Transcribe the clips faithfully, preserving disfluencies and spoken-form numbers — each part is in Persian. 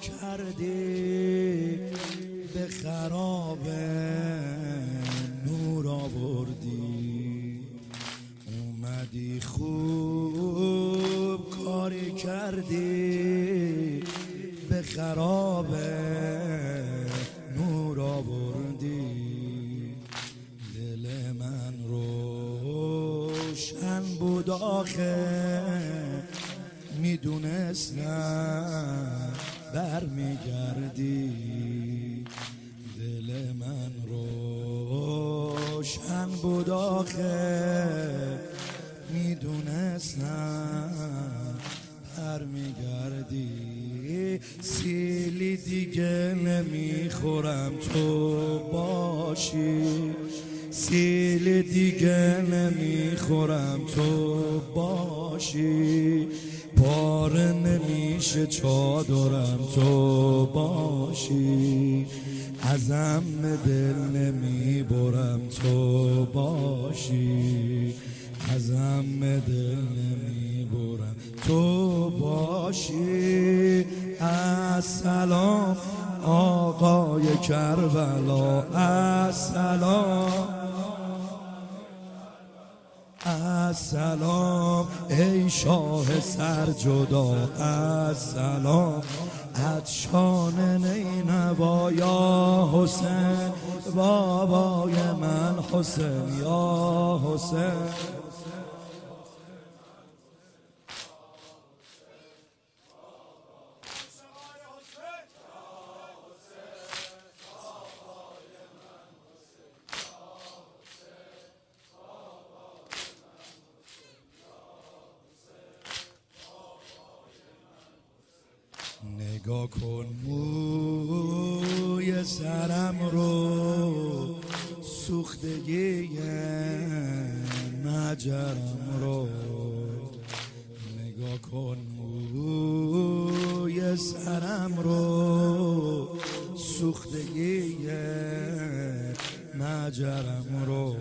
کردی به خراب نور آوردی، اومدی خوب کاری کردی به خراب نور آوردی. دل من روشن بود آخه میدونستم برمیگردی. دل من روشن بود آخه میدونستم برمیگردی. سیلی دیگه نمیخورم تو باشی، سیلی دیگه نمیخورم تو باشی. پاره نمیشه چادرم تو باشی، ازم دل نمیبرم تو باشی، ازم دل نمیبرم تو باشی. السلام آقای کربلا، السلام السلام ای شاه سرجدا، السلام عطشان نینوا یا حسین، بابای من حسین یا حسین. نگاه کن موی سرم رو، سوختگی مجرم رو. نگاه کن موی سرم رو، سوختگی مجرم رو.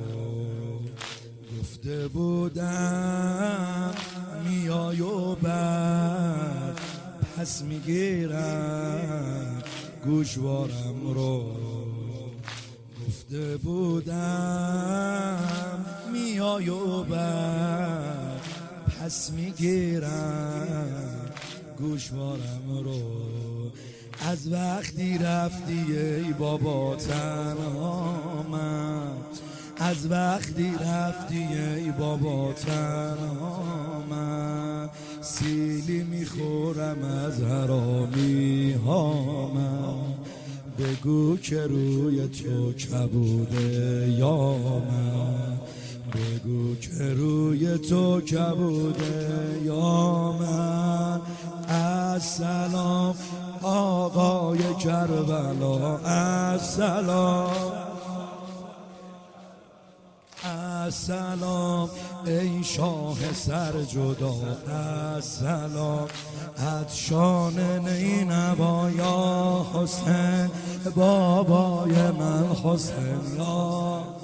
گفته بودم میای و بعد پس میگیرم گوشوارم رو. گفته بودم میای و بعد پس میگیرم گوشوارم رو. از وقتی رفتی ای بابا تنها من، از وقتی رفتی ای بابا تنها من. سیلی میخورم از حرامی ها من، بگو که روی تو کبوده یا من، بگو که روی تو کبوده یا من. السلام آقای کربلا، السلام السلام ای شاه سرجدا، السلام عطشان نینوا یا حسین، بابای من حسین یا